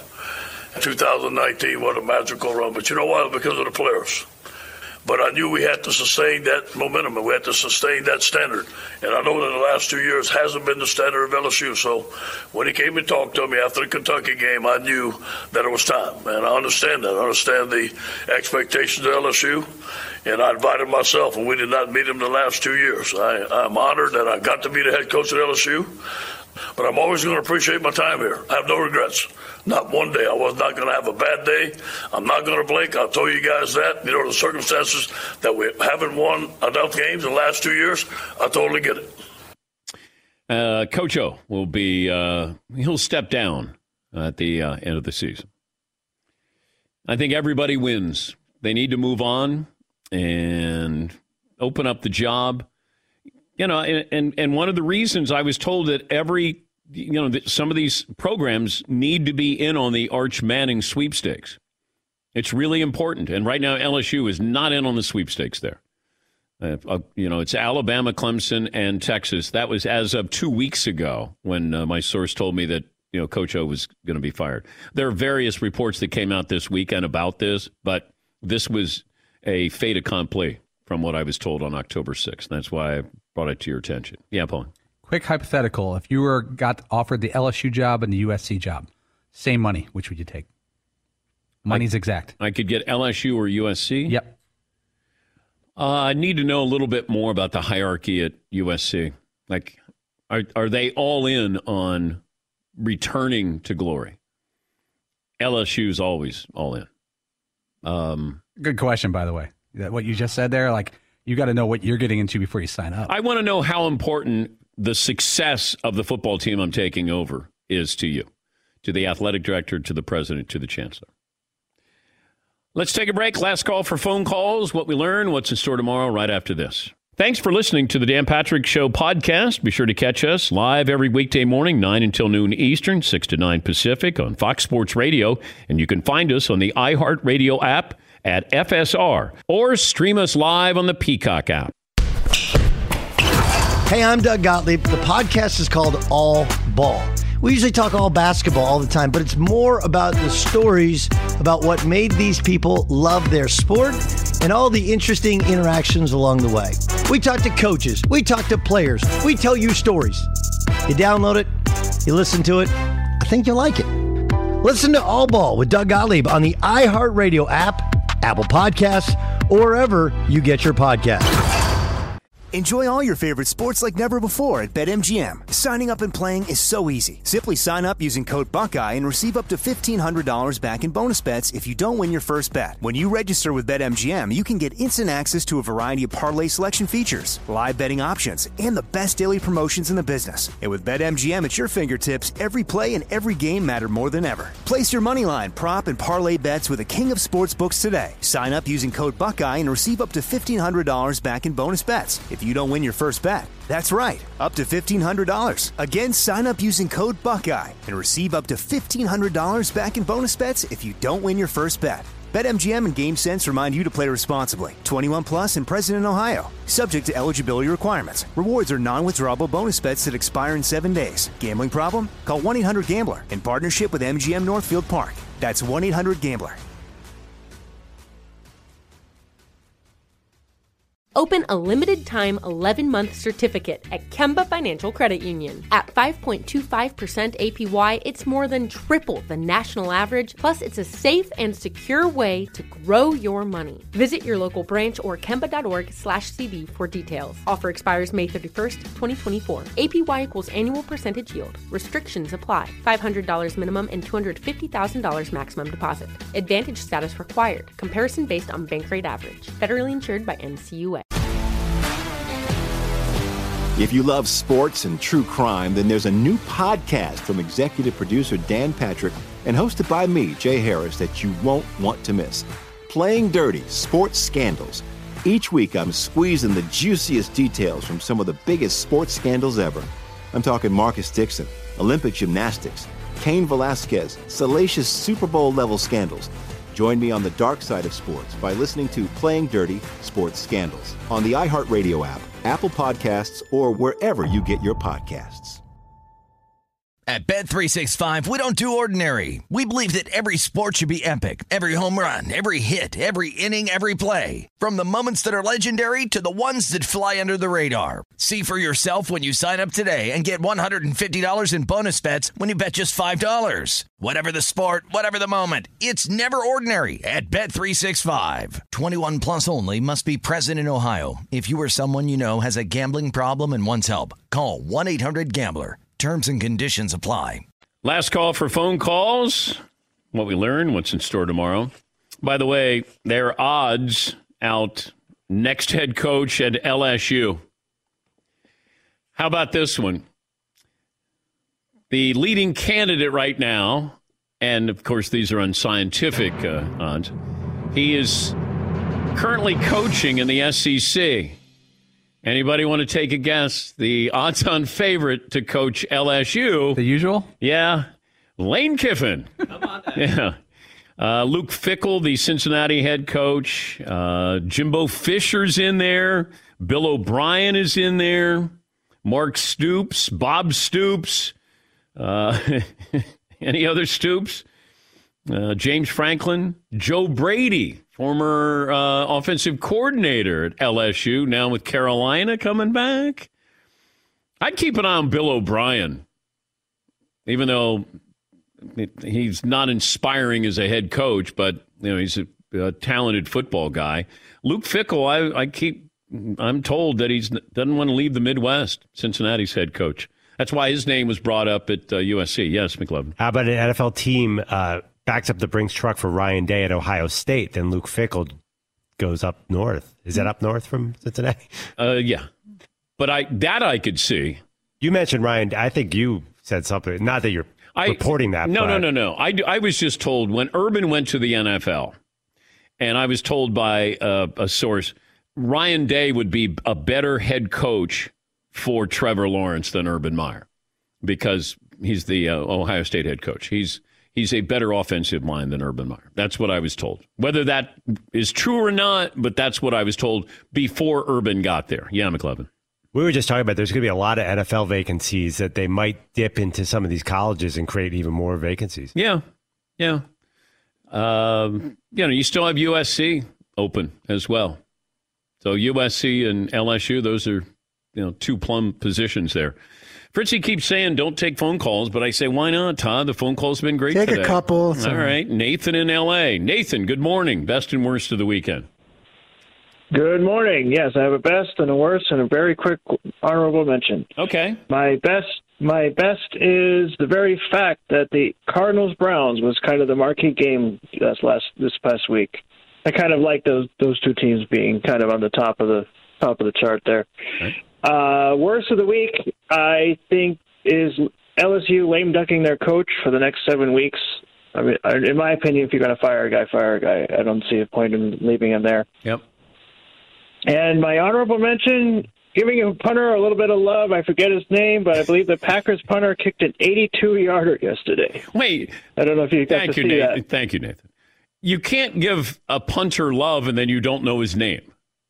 2019, what a magical run. But you know why? Because of the players. But I knew we had to sustain that momentum, and we had to sustain that standard. And I know that the last 2 years hasn't been the standard of LSU. So when he came and talked to me after the Kentucky game, I knew that it was time. And I understand that. I understand the expectations of LSU. And I invited myself, and we did not meet him the last 2 years. I'm honored that I got to be the head coach at LSU. But I'm always going to appreciate my time here. I have no regrets. Not one day. I was not going to have a bad day. I'm not going to blink. I'll tell you guys that. You know, the circumstances that we haven't won enough games in the last 2 years, I totally get it. Coach O will be, he'll step down at the end of the season. I think everybody wins. They need to move on and open up the job. You know, and one of the reasons I was told that some of these programs need to be in on the Arch Manning sweepstakes. It's really important. And right now, LSU is not in on the sweepstakes there. It's Alabama, Clemson, and Texas. That was as of 2 weeks ago when my source told me that, Coach O was going to be fired. There are various reports that came out this weekend about this, but this was a fait accompli from what I was told on October 6th. That's why I brought it to your attention. Yeah, Paul. Quick hypothetical. If you got offered the LSU job and the USC job, same money, which would you take? Money's exact. I could get LSU or USC? Yep. I need to know a little bit more about the hierarchy at USC. Like, are they all in on returning to glory? LSU's always all in. Good question, by the way. What you just said there, like, you got to know what you're getting into before you sign up. I want to know how important the success of the football team I'm taking over is to you, to the athletic director, to the president, to the chancellor. Let's take a break. Last call for phone calls. What we learn, what's in store tomorrow, right after this. Thanks for listening to the Dan Patrick Show podcast. Be sure to catch us live every weekday morning, 9 until noon Eastern, 6 to 9 Pacific on Fox Sports Radio. And you can find us on the iHeartRadio app at FSR, or stream us live on the Peacock app. Hey, I'm Doug Gottlieb. The podcast is called All Ball. We usually talk all basketball all the time, but it's more about the stories about what made these people love their sport and all the interesting interactions along the way. We talk to coaches. We talk to players. We tell you stories. You download it. You listen to it. I think you'll like it. Listen to All Ball with Doug Gottlieb on the iHeartRadio app, Apple Podcasts, or wherever you get your podcasts. Enjoy all your favorite sports like never before at BetMGM. Signing up and playing is so easy. Simply sign up using code Buckeye and receive up to $1,500 back in bonus bets if you don't win your first bet. When you register with BetMGM, you can get instant access to a variety of parlay selection features, live betting options, and the best daily promotions in the business. And with BetMGM at your fingertips, every play and every game matter more than ever. Place your moneyline, prop, and parlay bets with the king of sportsbooks today. Sign up using code Buckeye and receive up to $1,500 back in bonus bets if you don't win your first bet. That's right, up to $1,500. Again, sign up using code Buckeye and receive up to $1,500 back in bonus bets if you don't win your first bet. BetMGM and GameSense remind you to play responsibly. 21 plus and present in Ohio. Subject to eligibility requirements. Rewards are non-withdrawable bonus bets that expire in 7 days. Gambling problem? Call 1-800-GAMBLER in partnership with MGM Northfield Park. That's 1-800-GAMBLER. Open a limited-time 11-month certificate at Kemba Financial Credit Union. At 5.25% APY, it's more than triple the national average, plus it's a safe and secure way to grow your money. Visit your local branch or kemba.org/cb for details. Offer expires May 31st, 2024. APY equals annual percentage yield. Restrictions apply. $500 minimum and $250,000 maximum deposit. Advantage status required. Comparison based on bank rate average. Federally insured by NCUA. If you love sports and true crime, then there's a new podcast from executive producer Dan Patrick and hosted by me, Jay Harris, that you won't want to miss. Playing Dirty: Sports Scandals. Each week, I'm squeezing the juiciest details from some of the biggest sports scandals ever. I'm talking Marcus Dixon, Olympic gymnastics, Cain Velasquez, salacious Super Bowl-level scandals. Join me on the dark side of sports by listening to Playing Dirty: Sports Scandals on the iHeartRadio app, Apple Podcasts, or wherever you get your podcasts. At Bet365, we don't do ordinary. We believe that every sport should be epic. Every home run, every hit, every inning, every play. From the moments that are legendary to the ones that fly under the radar. See for yourself when you sign up today and get $150 in bonus bets when you bet just $5. Whatever the sport, whatever the moment, it's never ordinary at Bet365. 21 plus only. Must be present in Ohio. If you or someone you know has a gambling problem and wants help, call 1-800-GAMBLER. Terms and conditions apply. Last call for phone calls. What we learn, what's in store tomorrow. By the way, there are odds out. Next head coach at LSU. How about this one? The leading candidate right now, and of course these are unscientific odds, he is currently coaching in the SEC. Anybody want to take a guess? The odds-on favorite to coach LSU. The usual? Yeah. Lane Kiffin. Come on then. Yeah. Luke Fickell, the Cincinnati head coach. Jimbo Fisher's in there. Bill O'Brien is in there. Mark Stoops. Bob Stoops. Any other Stoops? James Franklin. Joe Brady, former offensive coordinator at LSU, now with Carolina coming back. I'd keep an eye on Bill O'Brien, even though he's not inspiring as a head coach, but he's a talented football guy. Luke Fickell, I'm told that he doesn't want to leave the Midwest, Cincinnati's head coach. That's why his name was brought up at USC. Yes, McLovin. How about an NFL team backs up the Brinks truck for Ryan Day at Ohio State, then Luke Fickell goes up north. Is that up north from Cincinnati? Yeah. But I could see. You mentioned Ryan. I think you said something. Not that you're reporting that. No. I was just told when Urban went to the NFL, and I was told by a source, Ryan Day would be a better head coach for Trevor Lawrence than Urban Meyer because he's the Ohio State head coach. He's a better offensive mind than Urban Meyer. That's what I was told. Whether that is true or not, but that's what I was told before Urban got there. Yeah, McLevin. We were just talking about there's going to be a lot of NFL vacancies that they might dip into some of these colleges and create even more vacancies. Yeah. You still have USC open as well. So USC and LSU, those are two plum positions there. Fritzy keeps saying don't take phone calls, but I say, why not, Todd? The phone calls have been great today. Take a couple. All right. Nathan in L.A. Nathan, good morning. Best and worst of the weekend. Good morning. Yes, I have a best and a worst and a very quick honorable mention. Okay. My best is the very fact that the Cardinals-Browns was kind of the marquee game this past week. I kind of like those two teams being kind of on the top of the chart there. Okay. Worst of the week, I think, is LSU lame ducking their coach for the next 7 weeks. I mean, in my opinion, if you're going to fire a guy, fire a guy. I don't see a point in leaving him there. Yep. And my honorable mention, giving a punter a little bit of love. I forget his name, but I believe the Packers punter kicked an 82-yarder yesterday. Wait. I don't know if you got to see that. Thank you, Nathan. You can't give a punter love and then you don't know his name.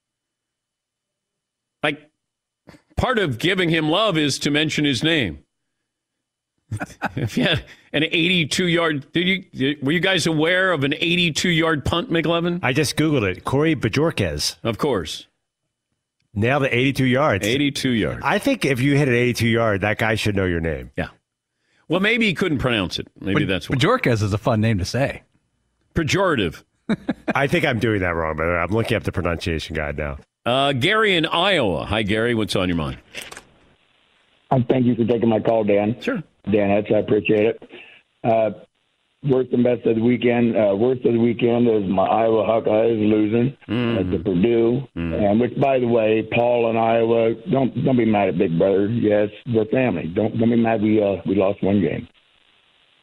Like, part of giving him love is to mention his name. If you had an 82-yard, were you guys aware of an 82-yard punt, McLevin? I just Googled it. Corey Bajorquez. Of course. Nailed it, 82 yards. 82 yards. I think if you hit an 82-yard, that guy should know your name. Yeah. Well, maybe he couldn't pronounce it. Maybe that's what. Bajorquez is a fun name to say. Pejorative. I think I'm doing that wrong, but I'm looking up the pronunciation guide now. Gary in Iowa. Hi, Gary. What's on your mind? Thank you for taking my call, Dan. Sure. Dan Hetz, I appreciate it. Worst and best of the weekend. Worst of the weekend is my Iowa Hawkeyes losing to Purdue. And which, by the way, Paul in Iowa, don't be mad at Big Brother. Yes, we're family. Don't be mad we lost one game.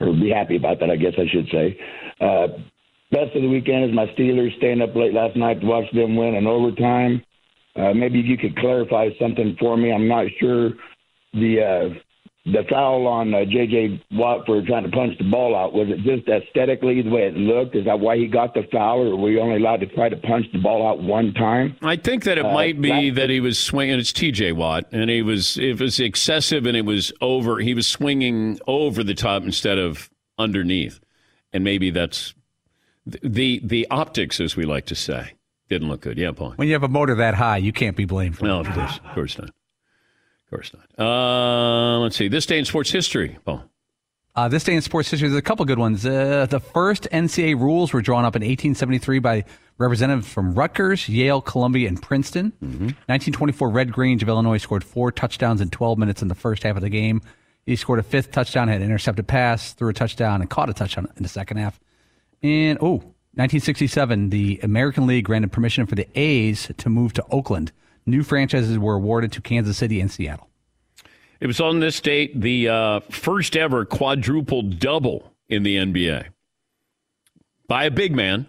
or be happy about that, I guess I should say. Best of the weekend is my Steelers, staying up late last night to watch them win in overtime. Maybe you could clarify something for me. I'm not sure the foul on J.J. Watt for trying to punch the ball out, was it just aesthetically the way it looked? Is that why he got the foul, or were you only allowed to try to punch the ball out one time? I think that it might be that he was swinging. It's T.J. Watt, and it was excessive, and it was over. He was swinging over the top instead of underneath, and maybe that's the optics, as we like to say, didn't look good. Yeah, Paul. When you have a motor that high, you can't be blamed for it. No, of course not. Of course not. Let's see. This day in sports history, Paul. This day in sports history, there's a couple good ones. The first NCAA rules were drawn up in 1873 by representatives from Rutgers, Yale, Columbia, and Princeton. 1924, Red Grange of Illinois scored 4 touchdowns in 12 minutes in the first half of the game. He scored a 5th touchdown, had an intercepted pass, threw a touchdown, and caught a touchdown in the second half. And, 1967, the American League granted permission for the A's to move to Oakland. New franchises were awarded to Kansas City and Seattle. It was on this date the first ever quadruple double in the NBA by a big man.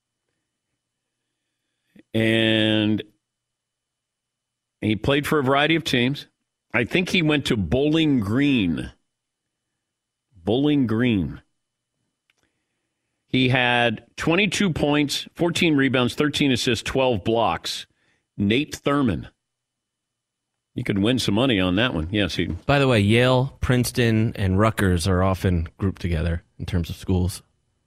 And he played for a variety of teams. I think he went to Bowling Green. Bowling Green. He had 22 points, 14 rebounds, 13 assists, 12 blocks. Nate Thurman. You could win some money on that one. Yes. By the way, Yale, Princeton, and Rutgers are often grouped together in terms of schools.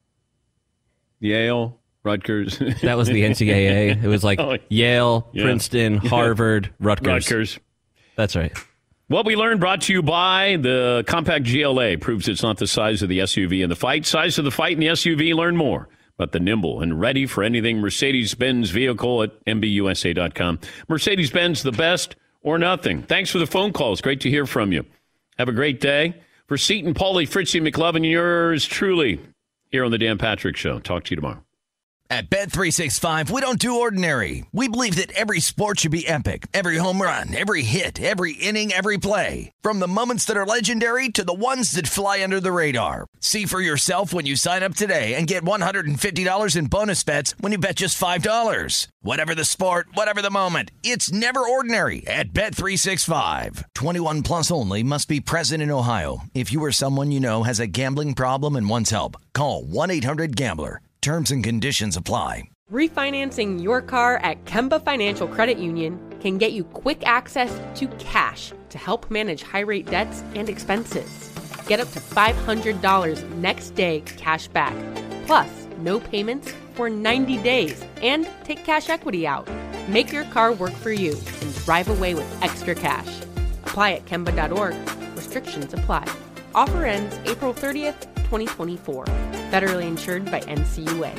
Yale, Rutgers. That was the NCAA. It was like Yale, Princeton, Harvard, Rutgers. That's right. What we learned brought to you by the Compact GLA. Proves it's not the size of the SUV in the fight. Size of the fight in the SUV. Learn more about the nimble and ready for anything Mercedes-Benz vehicle at MBUSA.com. Mercedes-Benz, the best or nothing. Thanks for the phone calls. Great to hear from you. Have a great day. For Seton, Paulie, Fritzy, McLovin, yours truly here on the Dan Patrick Show. Talk to you tomorrow. At Bet365, we don't do ordinary. We believe that every sport should be epic. Every home run, every hit, every inning, every play. From the moments that are legendary to the ones that fly under the radar. See for yourself when you sign up today and get $150 in bonus bets when you bet just $5. Whatever the sport, whatever the moment, it's never ordinary at Bet365. 21 plus only. Must be present in Ohio. If you or someone you know has a gambling problem and wants help, call 1-800-GAMBLER. Terms and conditions apply. Refinancing your car at Kemba Financial Credit Union can get you quick access to cash to help manage high-rate debts and expenses. Get up to $500 next day cash back, plus no payments for 90 days, and take cash equity out. Make your car work for you and drive away with extra cash. Apply at Kemba.org. Restrictions apply. Offer ends April 30th, 2024. Federally insured by NCUA.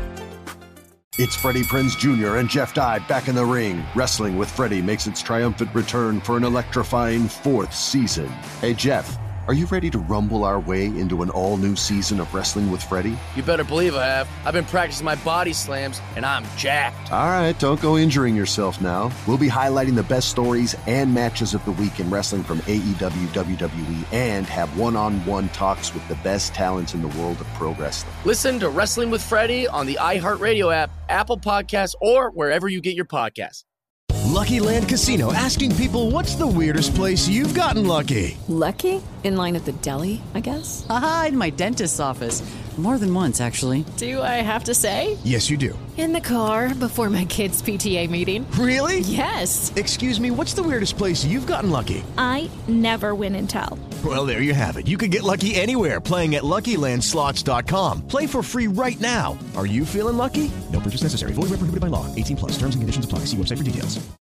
It's Freddie Prinze Jr. and Jeff Dye back in the ring. Wrestling with Freddie makes its triumphant return for an electrifying 4th season. Hey, Jeff, are you ready to rumble our way into an all-new season of Wrestling with Freddie? You better believe I have. I've been practicing my body slams, and I'm jacked. All right, don't go injuring yourself now. We'll be highlighting the best stories and matches of the week in wrestling from AEW, WWE, and have one-on-one talks with the best talents in the world of pro wrestling. Listen to Wrestling with Freddie on the iHeartRadio app, Apple Podcasts, or wherever you get your podcasts. Lucky Land Casino, asking people, what's the weirdest place you've gotten lucky? Lucky? In line at the deli, I guess? Aha, in my dentist's office. More than once, actually. Do I have to say? Yes, you do. In the car before my kids' PTA meeting. Really? Yes. Excuse me, what's the weirdest place you've gotten lucky? I never win and tell. Well, there you have it. You can get lucky anywhere, playing at LuckyLandSlots.com. Play for free right now. Are you feeling lucky? No purchase necessary. Void where prohibited by law. 18 plus. Terms and conditions apply. See website for details.